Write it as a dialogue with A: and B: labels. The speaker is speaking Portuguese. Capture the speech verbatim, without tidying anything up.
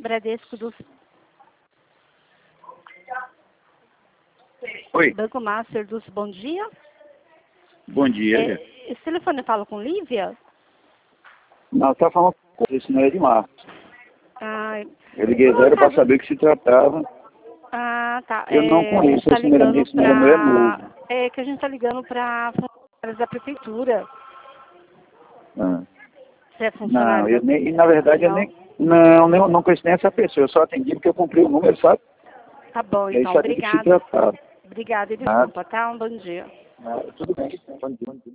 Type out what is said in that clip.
A: Bradesco do...
B: Oi.
A: Banco Master dos... Bom dia.
B: Bom dia.
A: É, esse telefone eu falo com Lívia?
B: Não, tá falando com esse não é de Marcos.
A: Ah,
B: Eu liguei zero para saber o que se tratava.
A: ah tá.
B: Eu
A: é,
B: não conheço
A: tá
B: esse número,
A: ligando
B: esse número é novo.
A: pra... É que a gente tá ligando pra funcionários da prefeitura.
B: Ah.
A: Você é funcionário?
B: Não, eu nem, e na verdade eu
A: não?
B: nem... Não, não, não conheço nem essa pessoa. Eu só atendi porque eu comprei o número, sabe?
A: Tá bom,
B: E aí
A: então.
B: sabia do que se
A: Obrigada.
B: tratava.
A: Obrigada e
B: Ah,
A: desculpa, tá? Um bom dia.
B: ah, tudo bem. Bom dia.